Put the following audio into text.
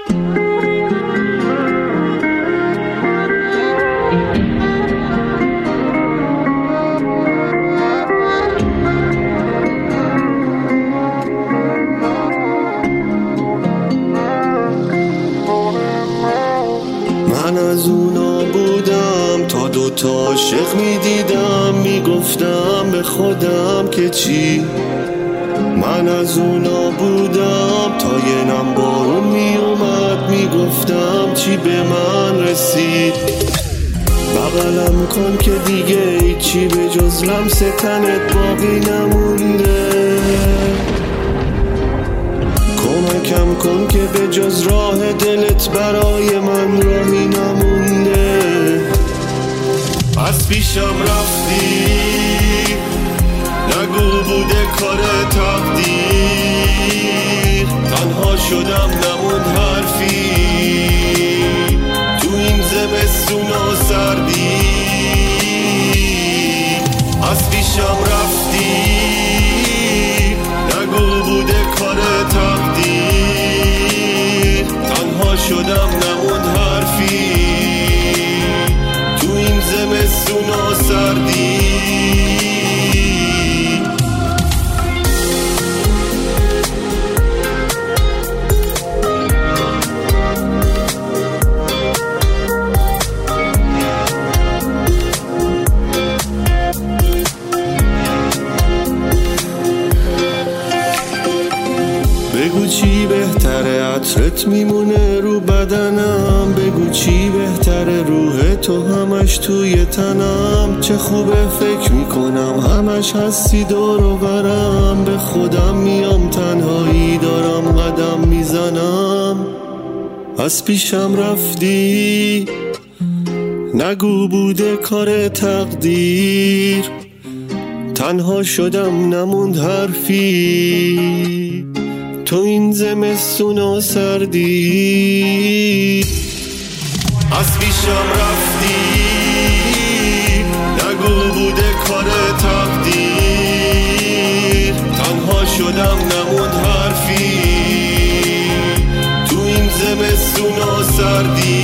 من از اونا بودم تا دوتا عاشق میدیدم، میگفتم به خودم که چی. من از اونا بودم تا یه نم بارون میومد، میگفتم چی به من رسید. بغلم کن که دیگه هیچی به جز لمس تنت باقی نمونده. کمکم کن که به جز راه دلت برای من راهی نمونده. از پیشم رفتی، نگو بوده کار تقدیر. تنها شدم نموند حرفی تو این زمستون و سردی. از پیشم رفتی، نگو بوده کار تقدیر. تنها شدم نموند حرفی تو این زمستون و سردی. بگو چی بهتره، عطرت میمونه رو بدنم. بگو چی بهتره، روح تو همش توی تنم. چه خوبه فکر میکنم همش هستی دور و برم. به خودم میام تنهایی دارم قدم میزنم. از پیشم رفتی، نگو بوده کار تقدیر. تنها شدم نموند حرفی تو این زمستون و سردی. از پیشم رفتی، نگو بوده کار تقدیر. تنها شدم نموند حرفی تو این زمستون و سردی.